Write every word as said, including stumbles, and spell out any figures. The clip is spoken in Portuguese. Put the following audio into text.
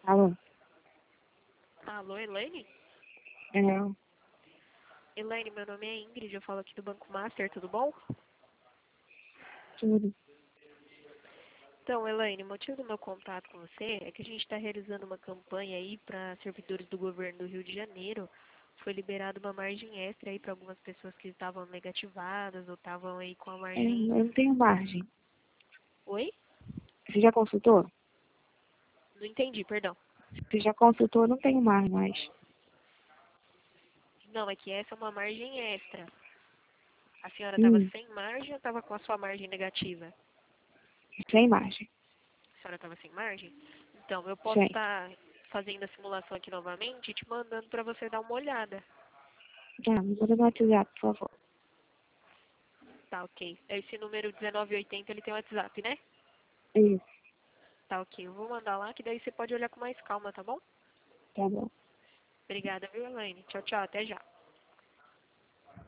Alô? Alô, Elaine? É, Elaine, meu nome é Ingrid, eu falo aqui do Banco Master, tudo bom? tudo. Então, Elaine, o motivo do meu contato com você é que a gente está realizando uma campanha aí para servidores do governo do Rio de Janeiro. Foi liberada uma margem extra aí para algumas pessoas que estavam negativadas ou estavam aí com a É, eu margem... não tenho margem. Oi? Você já consultou? Não entendi, perdão. Você já consultou, eu não tenho margem mais. Não, é que essa é uma margem extra. A senhora estava Hum, sem margem ou estava com a sua margem negativa? sem margem. A senhora estava sem margem? Então, eu posso Sem. estar fazendo a simulação aqui novamente e te mandando para você dar uma olhada. Tá, me manda no WhatsApp, por favor. Tá, ok. Esse número dezenove oitenta, ele tem WhatsApp, né? Isso, Tá, ok. Eu vou mandar lá, que daí você pode olhar com mais calma, tá bom? tá bom. Obrigada, viu, Elaine? Tchau, tchau. Até já.